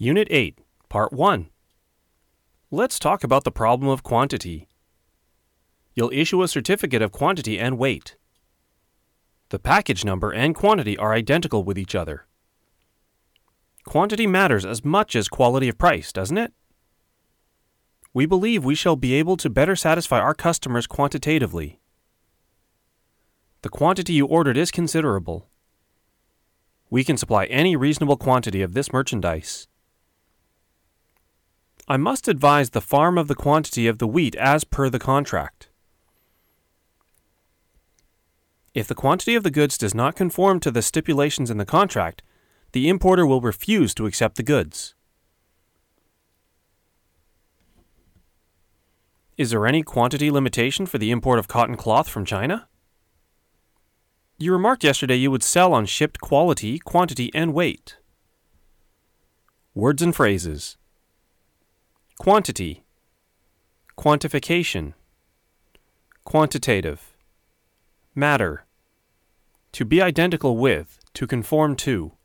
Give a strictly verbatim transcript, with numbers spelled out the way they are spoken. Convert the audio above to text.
Unit eight, Part one. Let's talk about the problem of quantity. You'll issue a certificate of quantity and weight. The package number and quantity are identical with each other. Quantity matters as much as quality of price, doesn't it? We believe we shall be able to better satisfy our customers quantitatively. The quantity you ordered is considerable. We can supply any reasonable quantity of this merchandise. I must advise the farm of the quantity of the wheat as per the contract. If the quantity of the goods does not conform to the stipulations in the contract, the importer will refuse to accept the goods. Is there any quantity limitation for the import of cotton cloth from China? You remarked yesterday you would sell on shipped quality, quantity, and weight. Words and phrases. Quantity, quantification, quantitative, matter, to be identical with, to conform to.